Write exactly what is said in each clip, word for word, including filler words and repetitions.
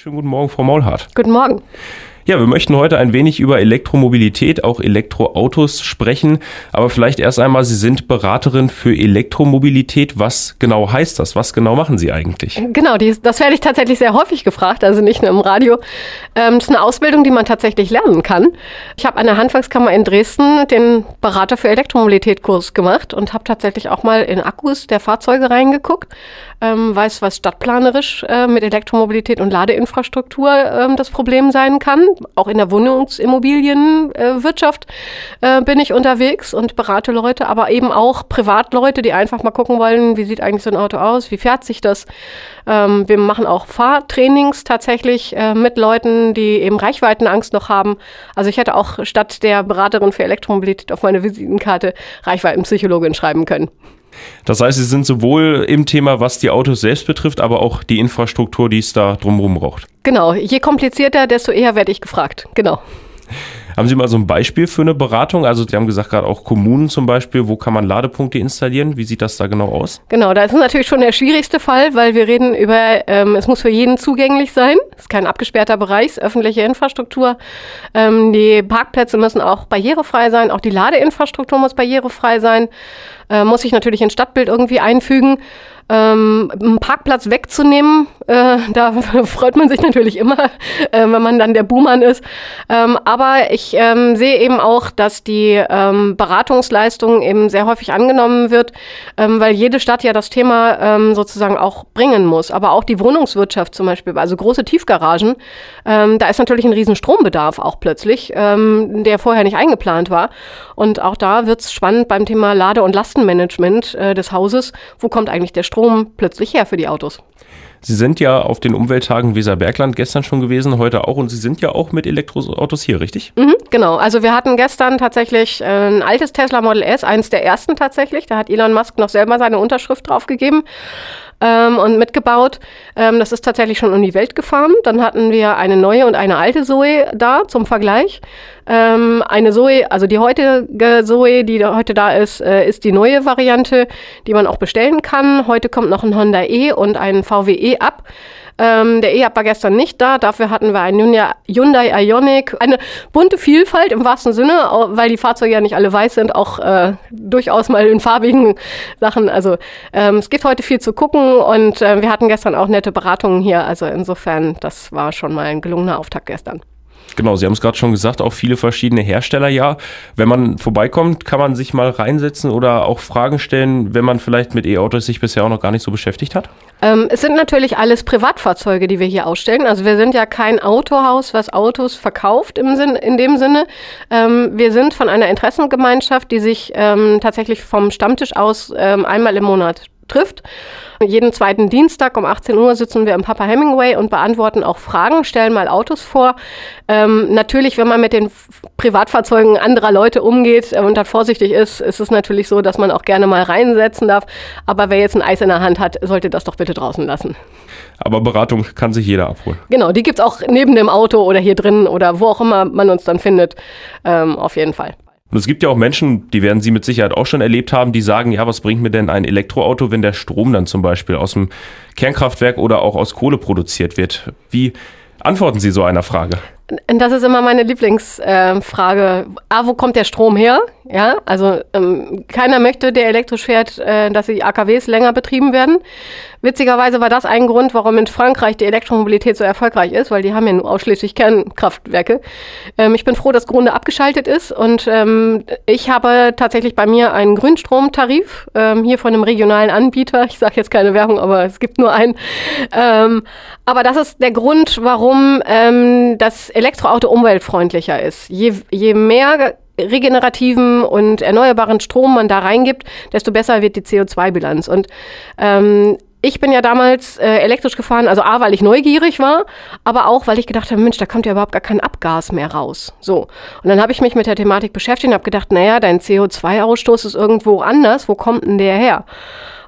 Schönen guten Morgen, Frau Maulhardt. Guten Morgen. Ja, wir möchten heute ein wenig über Elektromobilität, auch Elektroautos sprechen. Aber vielleicht erst einmal, Sie sind Beraterin für Elektromobilität. Was genau heißt das? Was genau machen Sie eigentlich? Genau, die, das werde ich tatsächlich sehr häufig gefragt, also nicht nur im Radio. Ähm, das ist eine Ausbildung, die man tatsächlich lernen kann. Ich habe an der Handwerkskammer in Dresden den Berater für Elektromobilität-Kurs gemacht und habe tatsächlich auch mal in Akkus der Fahrzeuge reingeguckt. Ähm, weiß, was stadtplanerisch äh, mit Elektromobilität und Ladeinfrastruktur äh, das Problem sein kann. Auch in der Wohnungsimmobilienwirtschaft äh, bin ich unterwegs und berate Leute, aber eben auch Privatleute, die einfach mal gucken wollen, wie sieht eigentlich so ein Auto aus, wie fährt sich das. Ähm, wir machen auch Fahrtrainings tatsächlich äh, mit Leuten, die eben Reichweitenangst noch haben. Also ich hätte auch statt der Beraterin für Elektromobilität auf meine Visitenkarte Reichweitenpsychologin schreiben können. Das heißt, Sie sind sowohl im Thema, was die Autos selbst betrifft, aber auch die Infrastruktur, die es da drumherum braucht. Genau, je komplizierter, desto eher werde ich gefragt. Genau. Haben Sie mal so ein Beispiel für eine Beratung? Also Sie haben gesagt, gerade auch Kommunen zum Beispiel, wo kann man Ladepunkte installieren? Wie sieht das da genau aus? Genau, das ist natürlich schon der schwierigste Fall, weil wir reden über, ähm, es muss für jeden zugänglich sein. Es ist kein abgesperrter Bereich, es ist öffentliche Infrastruktur. Ähm, die Parkplätze müssen auch barrierefrei sein, auch die Ladeinfrastruktur muss barrierefrei sein. Äh, muss sich natürlich ins Stadtbild irgendwie einfügen. Ähm, einen Parkplatz wegzunehmen, äh, da freut man sich natürlich immer, äh, wenn man dann der Buhmann ist. Ähm, aber ich ähm, sehe eben auch, dass die ähm, Beratungsleistung eben sehr häufig angenommen wird, ähm, weil jede Stadt ja das Thema ähm, sozusagen auch bringen muss. Aber auch die Wohnungswirtschaft zum Beispiel, also große Tiefgaragen, ähm, da ist natürlich ein riesen Strombedarf auch plötzlich, ähm, der vorher nicht eingeplant war. Und auch da wird es spannend beim Thema Lade- und Lastenmanagement äh, des Hauses. Wo kommt eigentlich der Strom plötzlich her für die Autos? Sie sind ja auf den Umwelttagen Weserbergland gestern schon gewesen, heute auch. Und Sie sind ja auch mit Elektroautos hier, richtig? Mhm, genau. Also wir hatten gestern tatsächlich äh, ein altes Tesla Model S, eines der ersten tatsächlich. Da hat Elon Musk noch selber seine Unterschrift drauf gegeben. Ähm, und mitgebaut. Ähm, das ist tatsächlich schon um die Welt gefahren. Dann hatten wir eine neue und eine alte Zoe da zum Vergleich. Ähm, eine Zoe, also die heutige Zoe, die da heute da ist, äh, ist die neue Variante, die man auch bestellen kann. Heute kommt noch ein Honda E und ein V W E-Up. Ähm, der E-Up war gestern nicht da, dafür hatten wir einen Hyundai Ioniq. Eine bunte Vielfalt im wahrsten Sinne, weil die Fahrzeuge ja nicht alle weiß sind, auch äh, durchaus mal in farbigen Sachen. Also ähm, es gibt heute viel zu gucken und äh, wir hatten gestern auch nette Beratungen hier. Also insofern, das war schon mal ein gelungener Auftakt gestern. Genau, Sie haben es gerade schon gesagt, auch viele verschiedene Hersteller, ja. Wenn man vorbeikommt, kann man sich mal reinsetzen oder auch Fragen stellen, wenn man vielleicht mit E-Autos sich bisher auch noch gar nicht so beschäftigt hat? Ähm, es sind natürlich alles Privatfahrzeuge, die wir hier ausstellen. Also wir sind ja kein Autohaus, was Autos verkauft im Sinn, in dem Sinne. Ähm, wir sind von einer Interessengemeinschaft, die sich ähm, tatsächlich vom Stammtisch aus ähm, einmal im Monat trifft. Jeden zweiten Dienstag um achtzehn Uhr sitzen wir im Papa Hemingway und beantworten auch Fragen, stellen mal Autos vor. Ähm, natürlich, wenn man mit den F- Privatfahrzeugen anderer Leute umgeht äh, und dann vorsichtig ist, ist es natürlich so, dass man auch gerne mal reinsetzen darf. Aber wer jetzt ein Eis in der Hand hat, sollte das doch bitte draußen lassen. Aber Beratung kann sich jeder abholen. Genau, die gibt's auch neben dem Auto oder hier drin oder wo auch immer man uns dann findet, ähm, auf jeden Fall. Und es gibt ja auch Menschen, die werden Sie mit Sicherheit auch schon erlebt haben, die sagen, ja, was bringt mir denn ein Elektroauto, wenn der Strom dann zum Beispiel aus dem Kernkraftwerk oder auch aus Kohle produziert wird? Wie antworten Sie so einer Frage? Das ist immer meine Lieblingsfrage. Äh, A, wo kommt der Strom her? Ja, also ähm, keiner möchte, der elektrisch fährt, äh, dass die A K Ws länger betrieben werden. Witzigerweise war das ein Grund, warum in Frankreich die Elektromobilität so erfolgreich ist, weil die haben ja nur ausschließlich Kernkraftwerke. Ähm, ich bin froh, dass Grunde abgeschaltet ist und ähm, ich habe tatsächlich bei mir einen Grünstromtarif, ähm, hier von einem regionalen Anbieter. Ich sage jetzt keine Werbung, aber es gibt nur einen. Ähm, aber das ist der Grund, warum ähm, das Elektroauto umweltfreundlicher ist. Je, je mehr regenerativen und erneuerbaren Strom man da reingibt, desto besser wird die C O zwei Bilanz. Und ähm, ich bin ja damals äh, elektrisch gefahren, also A, weil ich neugierig war, aber auch, weil ich gedacht habe, Mensch, da kommt ja überhaupt gar kein Abgas mehr raus. So. Und dann habe ich mich mit der Thematik beschäftigt und habe gedacht, naja, dein C O zwei Ausstoß ist irgendwo anders, wo kommt denn der her?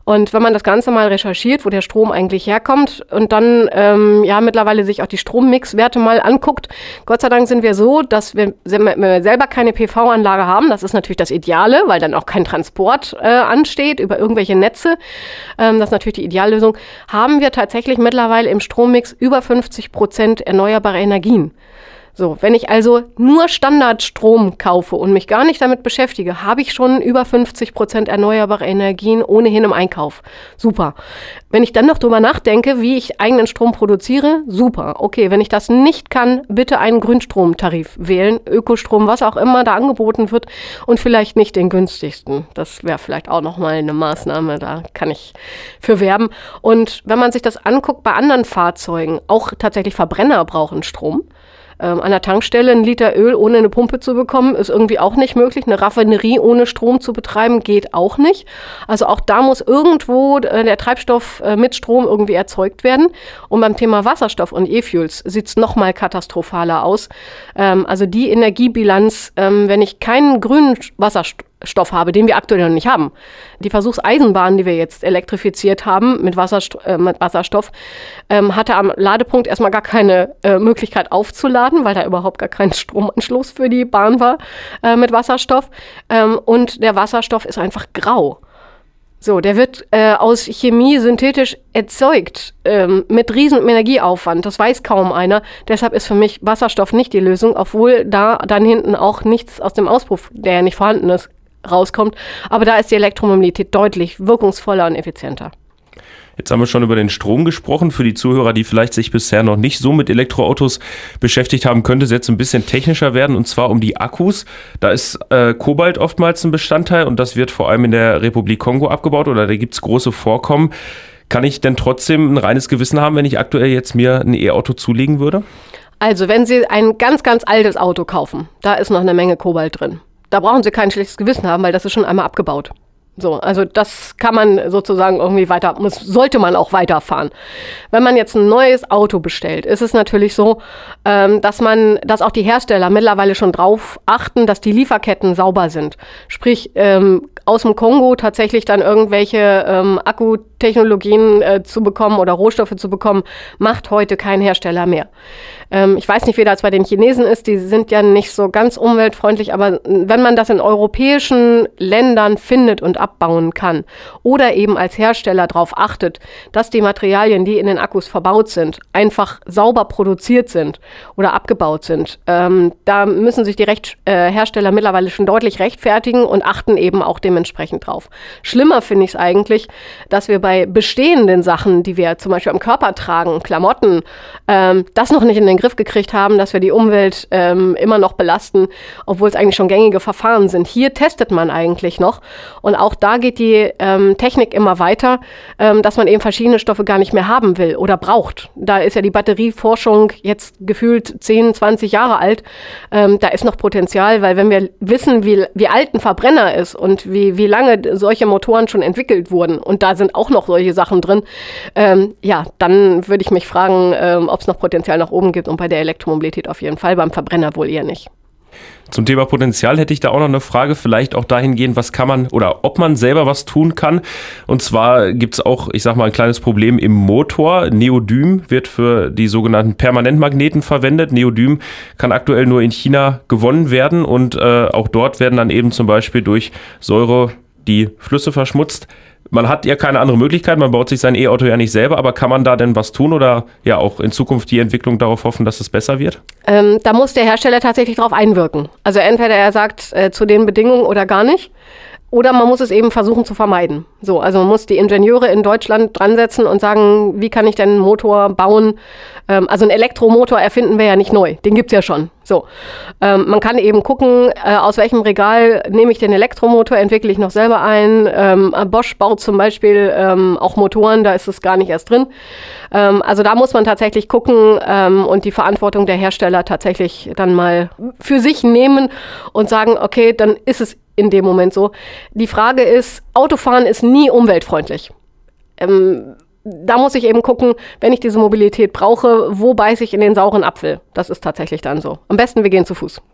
Und wenn man das Ganze mal recherchiert, wo der Strom eigentlich herkommt und dann ähm, ja mittlerweile sich auch die Strommixwerte mal anguckt, Gott sei Dank sind wir so, dass wir, wenn wir selber keine P V-Anlage haben, das ist natürlich das Ideale, weil dann auch kein Transport äh, ansteht über irgendwelche Netze, ähm, das ist natürlich die Ideallösung, haben wir tatsächlich mittlerweile im Strommix über fünfzig Prozent erneuerbare Energien. So, wenn ich also nur Standardstrom kaufe und mich gar nicht damit beschäftige, habe ich schon über fünfzig Prozent erneuerbare Energien ohnehin im Einkauf. Super. Wenn ich dann noch drüber nachdenke, wie ich eigenen Strom produziere, super. Okay, wenn ich das nicht kann, bitte einen Grünstromtarif wählen, Ökostrom, was auch immer da angeboten wird und vielleicht nicht den günstigsten. Das wäre vielleicht auch nochmal eine Maßnahme, da kann ich für werben. Und wenn man sich das anguckt bei anderen Fahrzeugen, auch tatsächlich Verbrenner brauchen Strom. Ähm, an der Tankstelle ein Liter Öl ohne eine Pumpe zu bekommen, ist irgendwie auch nicht möglich. Eine Raffinerie ohne Strom zu betreiben, geht auch nicht. Also auch da muss irgendwo äh, der Treibstoff äh, mit Strom irgendwie erzeugt werden. Und beim Thema Wasserstoff und E-Fuels sieht es noch mal katastrophaler aus. Ähm, also die Energiebilanz, ähm, wenn ich keinen grünen Wasserstoff Stoff habe, den wir aktuell noch nicht haben. Die Versuchseisenbahn, die wir jetzt elektrifiziert haben mit, Wassersto- äh, mit Wasserstoff, ähm, hatte am Ladepunkt erstmal gar keine äh, Möglichkeit aufzuladen, weil da überhaupt gar kein Stromanschluss für die Bahn war äh, mit Wasserstoff. Ähm, und der Wasserstoff ist einfach grau. So, der wird äh, aus Chemie synthetisch erzeugt, ähm, mit riesen Energieaufwand. Das weiß kaum einer. Deshalb ist für mich Wasserstoff nicht die Lösung, obwohl da dann hinten auch nichts aus dem Auspuff, der ja nicht vorhanden ist, rauskommt. Aber da ist die Elektromobilität deutlich wirkungsvoller und effizienter. Jetzt haben wir schon über den Strom gesprochen. Für die Zuhörer, die vielleicht sich bisher noch nicht so mit Elektroautos beschäftigt haben, könnte es jetzt ein bisschen technischer werden, und zwar um die Akkus. Da ist äh, Kobalt oftmals ein Bestandteil und das wird vor allem in der Republik Kongo abgebaut oder da gibt es große Vorkommen. Kann ich denn trotzdem ein reines Gewissen haben, wenn ich aktuell jetzt mir ein E-Auto zulegen würde? Also wenn Sie ein ganz, ganz altes Auto kaufen, da ist noch eine Menge Kobalt drin. Da brauchen Sie kein schlechtes Gewissen haben, weil das ist schon einmal abgebaut. So, also das kann man sozusagen irgendwie weiter, muss, sollte man auch weiterfahren. Wenn man jetzt ein neues Auto bestellt, ist es natürlich so, ähm, dass man, dass auch die Hersteller mittlerweile schon drauf achten, dass die Lieferketten sauber sind. Sprich, ähm, aus dem Kongo tatsächlich dann irgendwelche ähm, Akkutechnologien äh, zu bekommen oder Rohstoffe zu bekommen, macht heute kein Hersteller mehr. Ähm, ich weiß nicht, wie das bei den Chinesen ist, die sind ja nicht so ganz umweltfreundlich, aber wenn man das in europäischen Ländern findet und abbauen kann oder eben als Hersteller darauf achtet, dass die Materialien, die in den Akkus verbaut sind, einfach sauber produziert sind oder abgebaut sind, ähm, da müssen sich die Recht, äh, Hersteller mittlerweile schon deutlich rechtfertigen und achten eben auch dementsprechend drauf. Schlimmer finde ich es eigentlich, dass wir bei bestehenden Sachen, die wir zum Beispiel am Körper tragen, Klamotten, ähm, das noch nicht in den Griff gekriegt haben, dass wir die Umwelt ähm, immer noch belasten, obwohl es eigentlich schon gängige Verfahren sind. Hier testet man eigentlich noch und auch da geht die ähm, Technik immer weiter, ähm, dass man eben verschiedene Stoffe gar nicht mehr haben will oder braucht. Da ist ja die Batterieforschung jetzt gefühlt zehn, zwanzig Jahre alt. Ähm, da ist noch Potenzial, weil wenn wir wissen, wie, wie alt ein Verbrenner ist und wie, wie lange solche Motoren schon entwickelt wurden und da sind auch noch solche Sachen drin, ähm, ja, dann würde ich mich fragen, ähm, ob es noch Potenzial nach oben gibt und bei der Elektromobilität auf jeden Fall, beim Verbrenner wohl eher nicht. Zum Thema Potenzial hätte ich da auch noch eine Frage, vielleicht auch dahingehend, was kann man oder ob man selber was tun kann. Und zwar gibt es auch, ich sag mal, ein kleines Problem im Motor. Neodym wird für die sogenannten Permanentmagneten verwendet. Neodym kann aktuell nur in China gewonnen werden und äh, auch dort werden dann eben zum Beispiel durch Säure die Flüsse verschmutzt. Man hat ja keine andere Möglichkeit, man baut sich sein E-Auto ja nicht selber, aber kann man da denn was tun oder ja auch in Zukunft die Entwicklung darauf hoffen, dass es besser wird? Ähm, da muss der Hersteller tatsächlich drauf einwirken. Also entweder er sagt äh, zu den Bedingungen oder gar nicht. Oder man muss es eben versuchen zu vermeiden. So, also man muss die Ingenieure in Deutschland dran setzen und sagen, wie kann ich denn einen Motor bauen? Ähm, also einen Elektromotor erfinden wir ja nicht neu, den gibt's ja schon. So, ähm, man kann eben gucken, äh, aus welchem Regal nehme ich den Elektromotor, entwickle ich noch selber ein. Ähm, Bosch baut zum Beispiel ähm, auch Motoren, da ist es gar nicht erst drin. Ähm, also da muss man tatsächlich gucken ähm, und die Verantwortung der Hersteller tatsächlich dann mal für sich nehmen und sagen, okay, dann ist es in dem Moment so. Die Frage ist, Autofahren ist nie umweltfreundlich. Ähm, da muss ich eben gucken, wenn ich diese Mobilität brauche, wo beiße ich in den sauren Apfel? Das ist tatsächlich dann so. Am besten, wir gehen zu Fuß.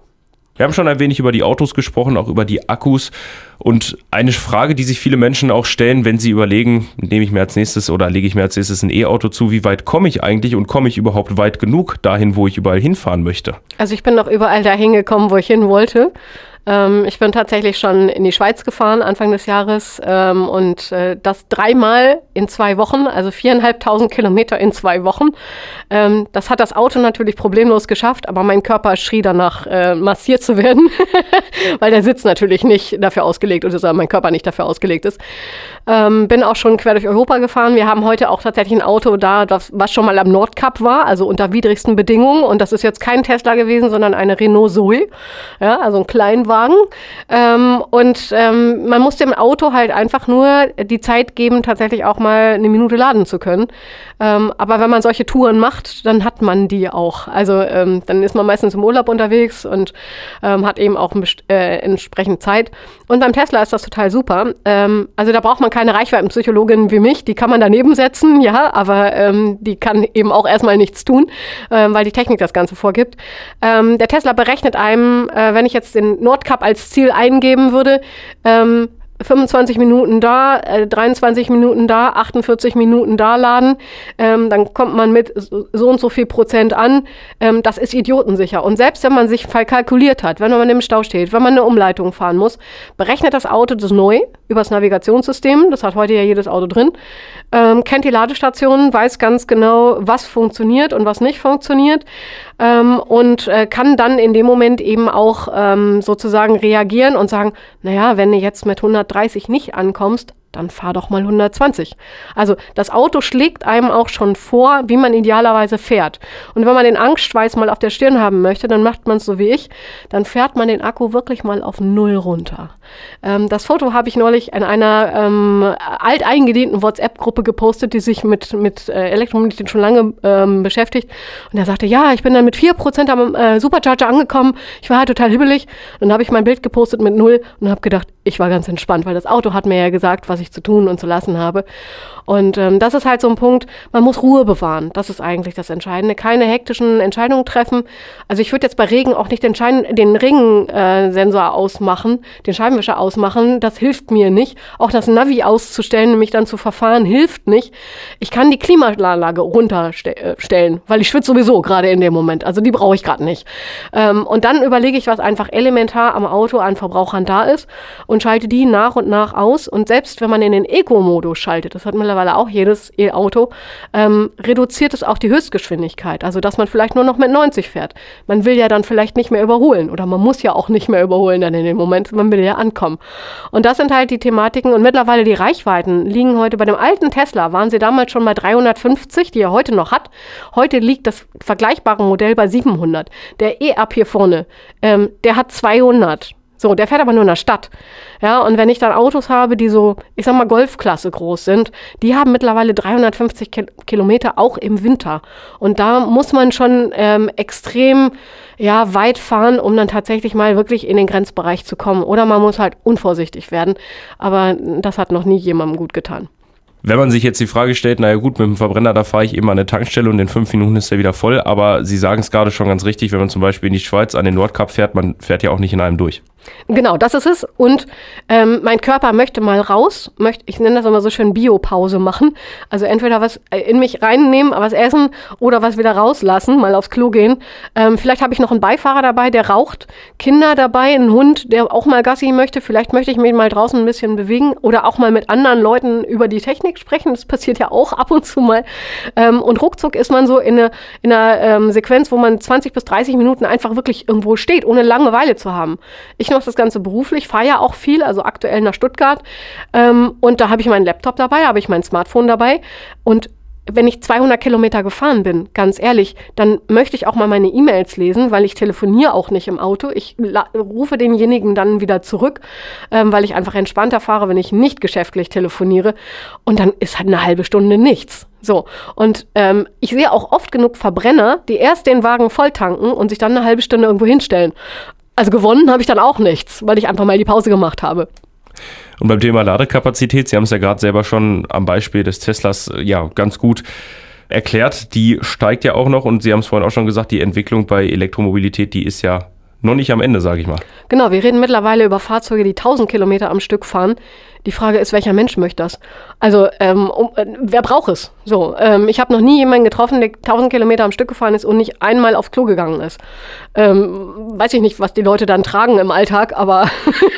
Wir haben schon ein wenig über die Autos gesprochen, auch über die Akkus. Und eine Frage, die sich viele Menschen auch stellen, wenn sie überlegen, nehme ich mir als nächstes oder lege ich mir als nächstes ein E-Auto zu, wie weit komme ich eigentlich und komme ich überhaupt weit genug dahin, wo ich überall hinfahren möchte? Also ich bin noch überall dahin gekommen, wo ich hin wollte. Ähm, ich bin tatsächlich schon in die Schweiz gefahren Anfang des Jahres ähm, und äh, das dreimal in zwei Wochen, also viereinhalbtausend Kilometer in zwei Wochen. Ähm, das hat das Auto natürlich problemlos geschafft, aber mein Körper schrie danach, äh, massiert zu werden, weil der Sitz natürlich nicht dafür ausgelegt ist, oder mein Körper nicht dafür ausgelegt ist. Ähm, bin auch schon quer durch Europa gefahren. Wir haben heute auch tatsächlich ein Auto da, das, was schon mal am Nordkap war, also unter widrigsten Bedingungen. Und das ist jetzt kein Tesla gewesen, sondern eine Renault Zoe, ja, also ein Kleinwagen. Ähm, und ähm, man muss dem Auto halt einfach nur die Zeit geben, tatsächlich auch mal eine Minute laden zu können. Ähm, aber wenn man solche Touren macht, dann hat man die auch. Also ähm, dann ist man meistens im Urlaub unterwegs und ähm, hat eben auch äh, entsprechend Zeit. Und beim Tesla ist das total super. Ähm, also da braucht man keine Reichweitenpsychologin wie mich, die kann man daneben setzen, ja, aber ähm, die kann eben auch erstmal nichts tun, ähm, weil die Technik das Ganze vorgibt. Ähm, der Tesla berechnet einem, äh, wenn ich jetzt den Nordkap als Ziel eingeben würde, ähm, fünfundzwanzig Minuten da, äh, dreiundzwanzig Minuten da, achtundvierzig Minuten da laden, ähm, dann kommt man mit so und so viel Prozent an. Ähm, das ist idiotensicher. Und selbst wenn man sich verkalkuliert hat, wenn man im Stau steht, wenn man eine Umleitung fahren muss, berechnet das Auto das neu über das Navigationssystem, das hat heute ja jedes Auto drin, ähm, kennt die Ladestationen, weiß ganz genau, was funktioniert und was nicht funktioniert ähm, und äh, kann dann in dem Moment eben auch ähm, sozusagen reagieren und sagen, naja, wenn du jetzt mit hundertdreißig nicht ankommst, dann fahr doch mal hundertzwanzig. Also das Auto schlägt einem auch schon vor, wie man idealerweise fährt. Und wenn man den Angstschweiß mal auf der Stirn haben möchte, dann macht man es so wie ich, dann fährt man den Akku wirklich mal auf null runter. Ähm, das Foto habe ich neulich in einer ähm, alteingedienten WhatsApp-Gruppe gepostet, die sich mit, mit äh, Elektromobilität schon lange ähm, beschäftigt. Und er sagte, ja, ich bin dann mit vier Prozent am äh, Supercharger angekommen, ich war halt total hibbelig. Und dann habe ich mein Bild gepostet mit null und habe gedacht, ich war ganz entspannt, weil das Auto hat mir ja gesagt, was ich zu tun und zu lassen habe. Und ähm, das ist halt so ein Punkt, man muss Ruhe bewahren. Das ist eigentlich das Entscheidende. Keine hektischen Entscheidungen treffen. Also ich würde jetzt bei Regen auch nicht den, Schein, den Regensensor äh, ausmachen, den Scheibenwischer ausmachen. Das hilft mir nicht. Auch das Navi auszustellen und mich dann zu verfahren, hilft nicht. Ich kann die Klimaanlage runterstellen, weil ich schwitze sowieso gerade in dem Moment. Also die brauche ich gerade nicht. Ähm, und dann überlege ich, was einfach elementar am Auto an Verbrauchern da ist und schalte die nach und nach aus. Und selbst wenn man in den Eco-Modus schaltet, das hat mittlerweile auch jedes E-Auto, ähm, reduziert es auch die Höchstgeschwindigkeit. Also, dass man vielleicht nur noch mit neunzig fährt. Man will ja dann vielleicht nicht mehr überholen oder man muss ja auch nicht mehr überholen dann in dem Moment, man will ja ankommen. Und das sind halt die Thematiken und mittlerweile die Reichweiten liegen heute bei dem alten Tesla, waren sie damals schon bei dreihundertfünfzig, die er heute noch hat. Heute liegt das vergleichbare Modell bei siebenhundert. Der E-Up hier vorne, ähm, der hat zweihundert. So, der fährt aber nur in der Stadt. Ja, und wenn ich dann Autos habe, die so, ich sag mal, Golfklasse groß sind, die haben mittlerweile dreihundertfünfzig Kilometer auch im Winter. Und da muss man schon ähm, extrem ja, weit fahren, um dann tatsächlich mal wirklich in den Grenzbereich zu kommen. Oder man muss halt unvorsichtig werden. Aber das hat noch nie jemandem gut getan. Wenn man sich jetzt die Frage stellt, naja gut, mit dem Verbrenner, da fahre ich eben an eine Tankstelle und in fünf Minuten ist er wieder voll. Aber Sie sagen es gerade schon ganz richtig, wenn man zum Beispiel in die Schweiz an den Nordkap fährt, man fährt ja auch nicht in einem durch. Genau, das ist es. Und ähm, mein Körper möchte mal raus, möchte, ich nenne das immer so schön Biopause machen. Also entweder was in mich reinnehmen, was essen oder was wieder rauslassen, mal aufs Klo gehen. Ähm, vielleicht habe ich noch einen Beifahrer dabei, der raucht, Kinder dabei, einen Hund, der auch mal Gassi möchte. Vielleicht möchte ich mich mal draußen ein bisschen bewegen oder auch mal mit anderen Leuten über die Technik sprechen. Das passiert ja auch ab und zu mal. Ähm, und ruckzuck ist man so in, eine, in einer ähm, Sequenz, wo man zwanzig bis dreißig Minuten einfach wirklich irgendwo steht, ohne Langeweile zu haben. Ich mache das Ganze beruflich, fahre ja auch viel, also aktuell nach Stuttgart. Ähm, und da habe ich meinen Laptop dabei, habe ich mein Smartphone dabei. Und wenn ich zweihundert Kilometer gefahren bin, ganz ehrlich, dann möchte ich auch mal meine E-Mails lesen, weil ich telefoniere auch nicht im Auto. Ich la- rufe denjenigen dann wieder zurück, ähm, weil ich einfach entspannter fahre, wenn ich nicht geschäftlich telefoniere. Und dann ist halt eine halbe Stunde nichts. So, und ähm, ich sehe auch oft genug Verbrenner, die erst den Wagen voll tanken und sich dann eine halbe Stunde irgendwo hinstellen. Also gewonnen habe ich dann auch nichts, weil ich einfach mal die Pause gemacht habe. Und beim Thema Ladekapazität, Sie haben es ja gerade selber schon am Beispiel des Teslas ja ganz gut erklärt, die steigt ja auch noch und Sie haben es vorhin auch schon gesagt, die Entwicklung bei Elektromobilität, die ist ja noch nicht am Ende, sage ich mal. Genau, wir reden mittlerweile über Fahrzeuge, die tausend Kilometer am Stück fahren. Die Frage ist, welcher Mensch möchte das? Also, ähm, um, äh, wer braucht es? So, ähm, ich habe noch nie jemanden getroffen, der tausend Kilometer am Stück gefahren ist und nicht einmal aufs Klo gegangen ist. Ähm, weiß ich nicht, was die Leute dann tragen im Alltag, aber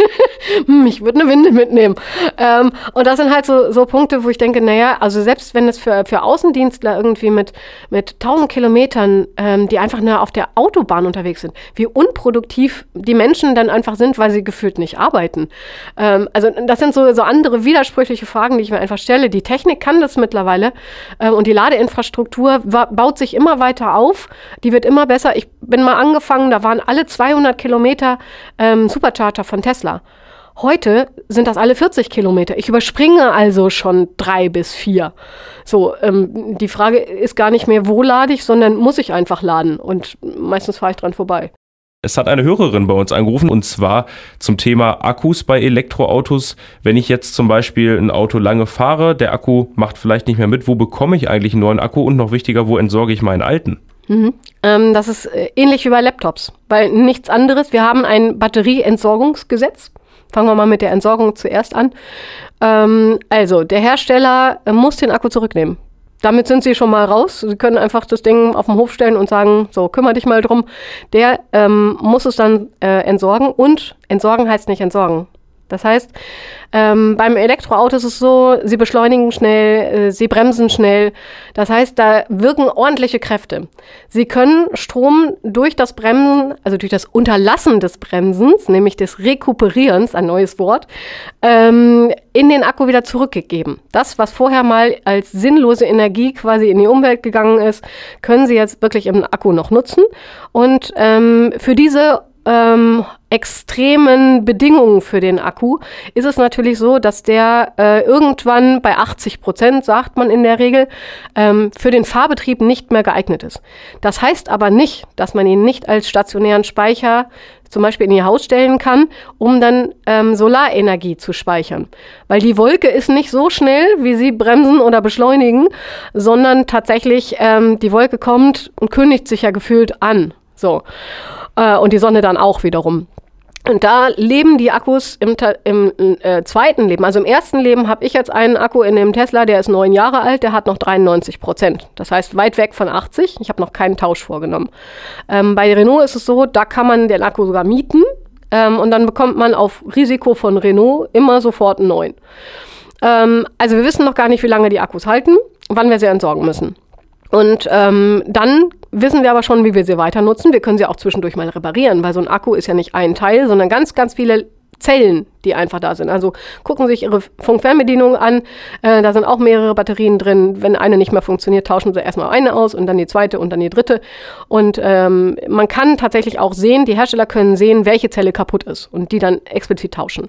ich würde eine Windel mitnehmen. Ähm, und das sind halt so, so Punkte, wo ich denke, naja, also selbst wenn es für, für Außendienstler irgendwie mit, mit tausend Kilometern, ähm, die einfach nur auf der Autobahn unterwegs sind, wie unproduktiv die Menschen dann einfach sind, weil sie gefühlt nicht arbeiten. Ähm, also das sind so, so andere widersprüchliche Fragen, die ich mir einfach stelle. Die Technik kann das mittlerweile ähm, und die Ladeinfrastruktur wa- baut sich immer weiter auf. Die wird immer besser. Ich bin mal angefangen, da waren alle zweihundert Kilometer ähm, Supercharger von Tesla. Heute sind das alle vierzig Kilometer. Ich überspringe also schon drei bis vier. So, ähm, die Frage ist gar nicht mehr, wo lade ich, sondern muss ich einfach laden. Und meistens fahre ich dran vorbei. Es hat eine Hörerin bei uns angerufen und zwar zum Thema Akkus bei Elektroautos. Wenn ich jetzt zum Beispiel ein Auto lange fahre, der Akku macht vielleicht nicht mehr mit, wo bekomme ich eigentlich einen neuen Akku und noch wichtiger, wo entsorge ich meinen alten? Mhm. Ähm, das ist äh, ähnlich wie bei Laptops, weil nichts anderes. Wir haben ein Batterieentsorgungsgesetz. Fangen wir mal mit der Entsorgung zuerst an. Ähm, also, der Hersteller äh, muss den Akku zurücknehmen. Damit sind sie schon mal raus. Sie können einfach das Ding auf den Hof stellen und sagen, so, kümmere dich mal drum. Der ähm, muss es dann äh, entsorgen. Und entsorgen heißt nicht entsorgen. Das heißt, ähm, beim Elektroauto ist es so, sie beschleunigen schnell, äh, sie bremsen schnell. Das heißt, da wirken ordentliche Kräfte. Sie können Strom durch das Bremsen, also durch das Unterlassen des Bremsens, nämlich des Rekuperierens, ein neues Wort, ähm, in den Akku wieder zurückgegeben. Das, was vorher mal als sinnlose Energie quasi in die Umwelt gegangen ist, können Sie jetzt wirklich im Akku noch nutzen. Und ähm, für diese Ähm, extremen Bedingungen für den Akku ist es natürlich so, dass der äh, irgendwann bei achtzig Prozent, sagt man in der Regel, ähm, für den Fahrbetrieb nicht mehr geeignet ist. Das heißt aber nicht, dass man ihn nicht als stationären Speicher zum Beispiel in Ihr Haus stellen kann, um dann ähm, Solarenergie zu speichern. Weil die Wolke ist nicht so schnell, wie Sie bremsen oder beschleunigen, sondern tatsächlich ähm, die Wolke kommt und kündigt sich ja gefühlt an. So. Und die Sonne dann auch wiederum. Und da leben die Akkus im, im äh, zweiten Leben. Also im ersten Leben habe ich jetzt einen Akku in dem Tesla, der ist neun Jahre alt, der hat noch dreiundneunzig Prozent. Das heißt weit weg von achtzig. Ich habe noch keinen Tausch vorgenommen. Ähm, bei Renault ist es so, da kann man den Akku sogar mieten. Ähm, und dann bekommt man auf Risiko von Renault immer sofort einen neuen. Ähm, also wir wissen noch gar nicht, wie lange die Akkus halten, wann wir sie entsorgen müssen. Und ähm, dann wissen wir aber schon, wie wir sie weiter nutzen. Wir können sie auch zwischendurch mal reparieren, weil so ein Akku ist ja nicht ein Teil, sondern ganz, ganz viele Zellen, die einfach da sind. Also gucken Sie sich Ihre Funk-Fernbedienung an. Äh, da sind auch mehrere Batterien drin. Wenn eine nicht mehr funktioniert, tauschen Sie erstmal eine aus und dann die zweite und dann die dritte. Und ähm, man kann tatsächlich auch sehen, die Hersteller können sehen, welche Zelle kaputt ist und die dann explizit tauschen.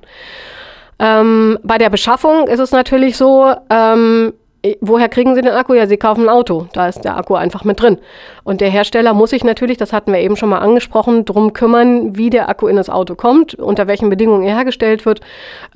Ähm, bei der Beschaffung ist es natürlich so, ähm, woher kriegen Sie den Akku? Ja, Sie kaufen ein Auto. Da ist der Akku einfach mit drin. Und der Hersteller muss sich natürlich, das hatten wir eben schon mal angesprochen, darum kümmern, wie der Akku in das Auto kommt, unter welchen Bedingungen er hergestellt wird.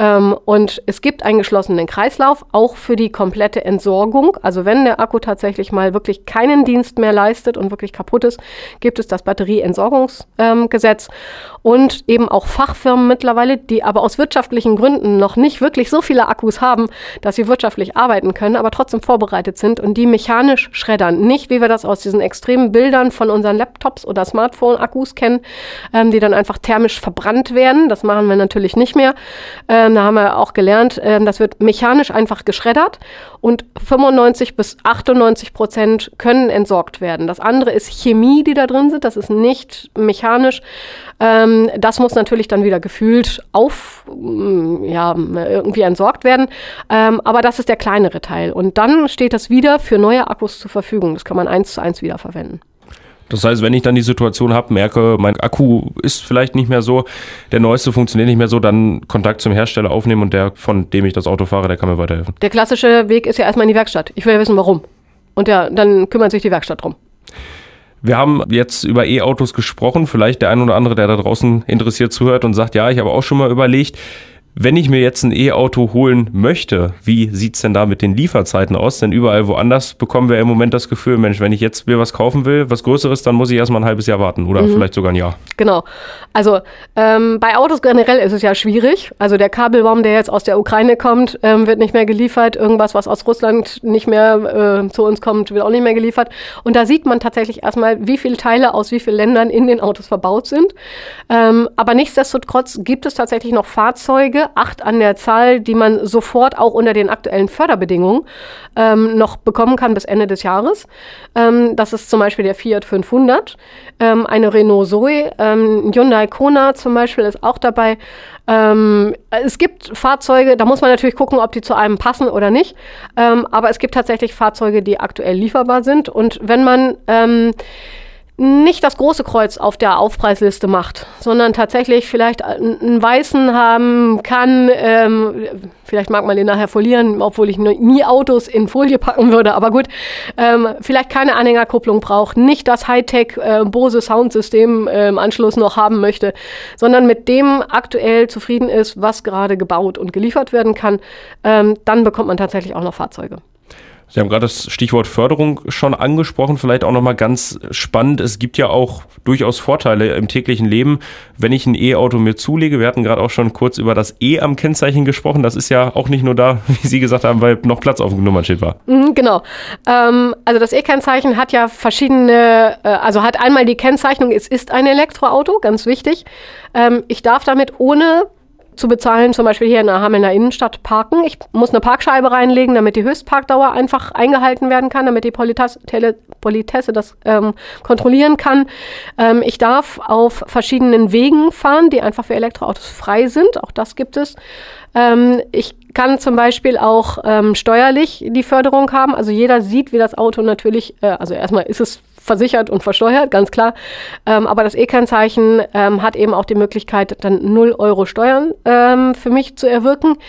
Und es gibt einen geschlossenen Kreislauf, auch für die komplette Entsorgung. Also wenn der Akku tatsächlich mal wirklich keinen Dienst mehr leistet und wirklich kaputt ist, gibt es das Batterieentsorgungsgesetz. Und eben auch Fachfirmen mittlerweile, die aber aus wirtschaftlichen Gründen noch nicht wirklich so viele Akkus haben, dass sie wirtschaftlich arbeiten können, aber trotzdem vorbereitet sind und die mechanisch schreddern. Nicht, wie wir das aus diesen extremen Bildern von unseren Laptops oder Smartphone-Akkus kennen, ähm, die dann einfach thermisch verbrannt werden. Das machen wir natürlich nicht mehr. Ähm, da haben wir auch gelernt, ähm, das wird mechanisch einfach geschreddert und fünfundneunzig bis achtundneunzig Prozent können entsorgt werden. Das andere ist Chemie, die da drin sind. Das ist nicht mechanisch. Ähm, das muss natürlich dann wieder gefühlt auf, ja, irgendwie entsorgt werden. Ähm, aber das ist der kleinere Teil. Und dann steht das wieder für neue Akkus zur Verfügung. Das kann man eins zu eins wiederverwenden. Das heißt, wenn ich dann die Situation habe, merke, mein Akku ist vielleicht nicht mehr so, der neueste funktioniert nicht mehr so, dann Kontakt zum Hersteller aufnehmen und der, von dem ich das Auto fahre, der kann mir weiterhelfen. Der klassische Weg ist ja erstmal in die Werkstatt. Ich will ja wissen, warum. Und ja, dann kümmert sich die Werkstatt drum. Wir haben jetzt über E-Autos gesprochen. Vielleicht der ein oder andere, der da draußen interessiert zuhört und sagt, ja, ich habe auch schon mal überlegt. Wenn ich mir jetzt ein E-Auto holen möchte, wie sieht es denn da mit den Lieferzeiten aus? Denn überall woanders bekommen wir im Moment das Gefühl, Mensch, wenn ich jetzt mir was kaufen will, was Größeres, dann muss ich erstmal ein halbes Jahr warten oder mhm. vielleicht sogar ein Jahr. Genau. Also ähm, bei Autos generell ist es ja schwierig. Also der Kabelbaum, der jetzt aus der Ukraine kommt, ähm, wird nicht mehr geliefert. Irgendwas, was aus Russland nicht mehr äh, zu uns kommt, wird auch nicht mehr geliefert. Und da sieht man tatsächlich erstmal, wie viele Teile aus wie vielen Ländern in den Autos verbaut sind. Ähm, aber nichtsdestotrotz gibt es tatsächlich noch Fahrzeuge, acht an der Zahl, die man sofort auch unter den aktuellen Förderbedingungen ähm, noch bekommen kann bis Ende des Jahres. Ähm, das ist zum Beispiel der Fiat fünfhundert, ähm, eine Renault Zoe, ähm, Hyundai Kona zum Beispiel ist auch dabei. Ähm, es gibt Fahrzeuge, da muss man natürlich gucken, ob die zu einem passen oder nicht. Ähm, aber es gibt tatsächlich Fahrzeuge, die aktuell lieferbar sind. Und wenn man ähm, nicht das große Kreuz auf der Aufpreisliste macht, sondern tatsächlich vielleicht einen weißen haben kann. Ähm, vielleicht mag man den nachher folieren, obwohl ich nie Autos in Folie packen würde. Aber gut, ähm, vielleicht keine Anhängerkupplung braucht, nicht das Hightech äh, Bose Soundsystem äh, im Anschluss noch haben möchte, sondern mit dem aktuell zufrieden ist, was gerade gebaut und geliefert werden kann, ähm, dann bekommt man tatsächlich auch noch Fahrzeuge. Sie haben gerade das Stichwort Förderung schon angesprochen, vielleicht auch nochmal ganz spannend. Es gibt ja auch durchaus Vorteile im täglichen Leben, wenn ich ein E-Auto mir zulege. Wir hatten gerade auch schon kurz über das E am Kennzeichen gesprochen. Das ist ja auch nicht nur da, wie Sie gesagt haben, weil noch Platz auf dem Nummernschild war. Mhm, genau. Ähm, also das E-Kennzeichen hat ja verschiedene, äh, also hat einmal die Kennzeichnung, es ist ein Elektroauto, ganz wichtig. Ähm, ich darf damit ohne zu bezahlen, zum Beispiel hier in der Hamelner Innenstadt parken. Ich muss eine Parkscheibe reinlegen, damit die Höchstparkdauer einfach eingehalten werden kann, damit die Politesse, Politesse das ähm, kontrollieren kann. Ähm, ich darf auf verschiedenen Wegen fahren, die einfach für Elektroautos frei sind. Auch das gibt es. Ähm, ich kann zum Beispiel auch ähm, steuerlich die Förderung haben. Also jeder sieht, wie das Auto natürlich, äh, also erstmal ist es versichert und versteuert, ganz klar. Ähm, aber das E-Kennzeichen ähm, hat eben auch die Möglichkeit, dann null Euro Steuern ähm, für mich zu erwirken.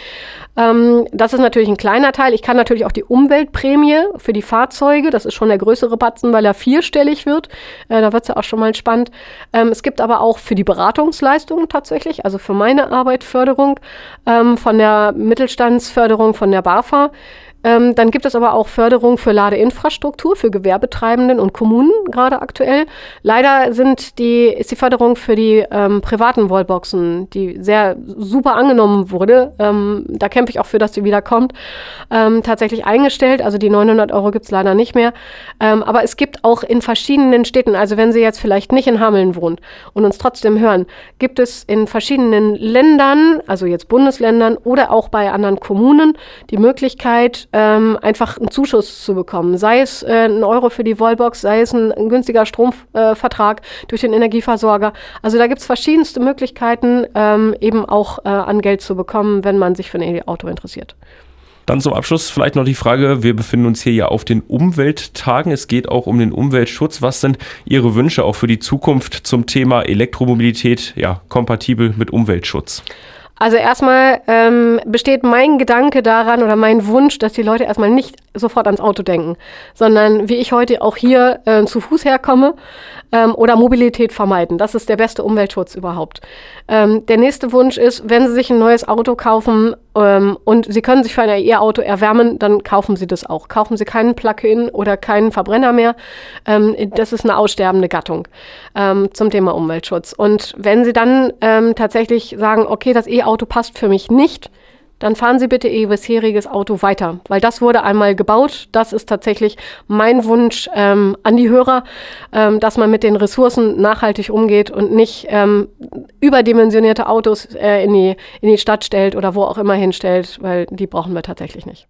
Ähm, das ist natürlich ein kleiner Teil. Ich kann natürlich auch die Umweltprämie für die Fahrzeuge, das ist schon der größere Batzen, weil er vierstellig wird. Äh, da wird es ja auch schon mal spannend. Ähm, es gibt aber auch für die Beratungsleistungen tatsächlich, also für meine Arbeit Förderung ähm, von der Mittelstandsförderung von der BAFA. Ähm, dann gibt es aber auch Förderung für Ladeinfrastruktur, für Gewerbetreibenden und Kommunen gerade aktuell. Leider sind die, ist die Förderung für die ähm, privaten Wallboxen, die sehr super angenommen wurde, ähm, da kämpfe ich auch für, dass sie wieder kommt, ähm, tatsächlich eingestellt. Also die neunhundert Euro gibt es leider nicht mehr. Ähm, aber es gibt auch in verschiedenen Städten, also wenn Sie jetzt vielleicht nicht in Hameln wohnen und uns trotzdem hören, gibt es in verschiedenen Ländern, also jetzt Bundesländern oder auch bei anderen Kommunen, die Möglichkeit, Ähm, einfach einen Zuschuss zu bekommen. Sei es äh, ein Euro für die Wallbox, sei es ein, ein günstiger Stromvertrag äh, durch den Energieversorger. Also da gibt es verschiedenste Möglichkeiten, ähm, eben auch äh, an Geld zu bekommen, wenn man sich für ein E-Auto interessiert. Dann zum Abschluss vielleicht noch die Frage, wir befinden uns hier ja auf den Umwelttagen. Es geht auch um den Umweltschutz. Was sind Ihre Wünsche auch für die Zukunft zum Thema Elektromobilität, ja, kompatibel mit Umweltschutz? Also erstmal ähm, besteht mein Gedanke daran oder mein Wunsch, dass die Leute erstmal nicht sofort ans Auto denken, sondern wie ich heute auch hier äh, zu Fuß herkomme ähm, oder Mobilität vermeiden. Das ist der beste Umweltschutz überhaupt. Ähm, der nächste Wunsch ist, wenn Sie sich ein neues Auto kaufen ähm, und Sie können sich für ein E-Auto erwärmen, dann kaufen Sie das auch. Kaufen Sie keinen Plug-in oder keinen Verbrenner mehr. Ähm, das ist eine aussterbende Gattung ähm, zum Thema Umweltschutz. Und wenn Sie dann ähm, tatsächlich sagen, okay, das E-Auto Auto passt für mich nicht, dann fahren Sie bitte Ihr bisheriges Auto weiter, weil das wurde einmal gebaut. Das ist tatsächlich mein Wunsch ähm, an die Hörer, ähm, dass man mit den Ressourcen nachhaltig umgeht und nicht ähm, überdimensionierte Autos äh, in die, in die Stadt stellt oder wo auch immer hinstellt, weil die brauchen wir tatsächlich nicht.